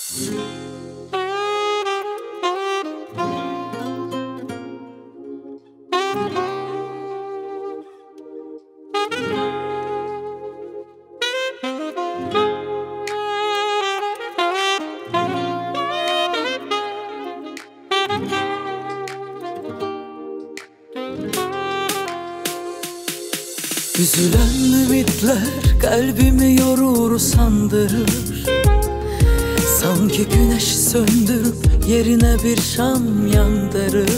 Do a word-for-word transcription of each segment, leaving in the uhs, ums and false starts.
Üzülen ümitler kalbimi yorur sandırır. Sanki güneşi söndürüp yerine bir şam yandırır.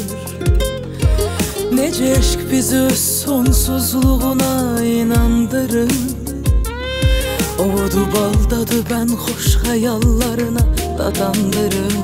Nece aşk bizi sonsuzluğuna inandırır. Odu baldadı ben hoş hayallarına dadandırır.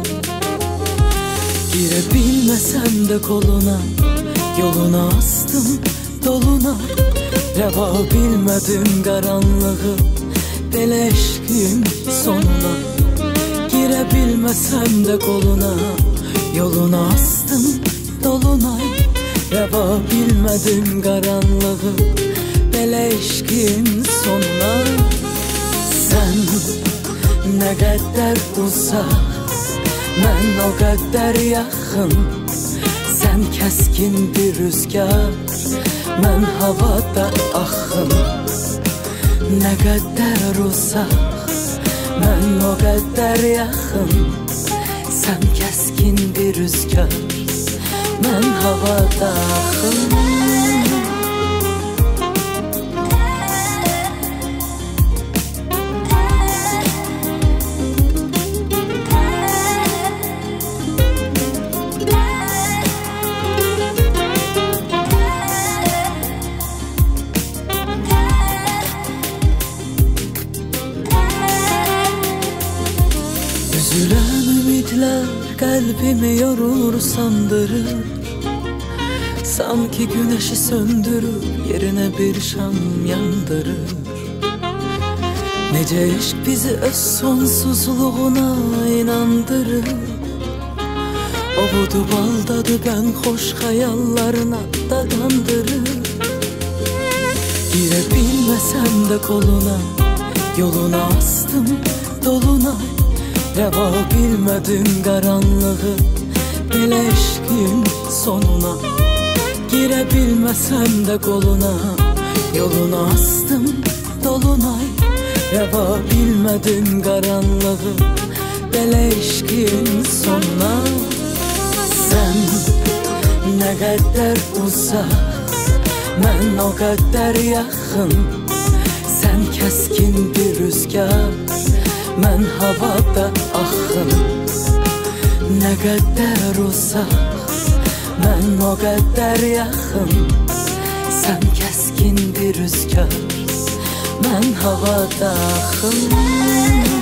Girebilmesem de koluna, yoluna astım dolunay. Reva bilmedim karanlığı, deleşkin sonuna. Girebilmesem de koluna, yoluna astım dolunay. Reva bilmedim karanlığı, deleşkin sonuna. Sen ne kadar uzak, ben o kadar yakın. Sen keskin bir rüzgar, ben havada axın. Ne kadar uzak, ben o kadar yakın. Sen keskin bir rüzgar, ben havada axın. Üzülen ümitler kalbimi yorur sandırır. Sanki güneşi söndürüp yerine bir şam yandırır. Nece aşk bizi öz sonsuzluğuna inandırır. O budu baldadı ben hoş hayallarına dadandırır. Girebilmesem de koluna, yoluna astım dolunay. Reva bilmedim karanlığı, deleşkin sonuna. Girebilmesem de koluna, yoluna astım dolunay. Reva bilmedim karanlığı, deleşkin sonuna. Sen ne kadar uzak, ben o kadar yakın. Sen keskin bir rüzgar, ben havada axın. Ne kadar uzak, ben o kadar yakın. Sen keskin bir rüzgar, ben havada axın.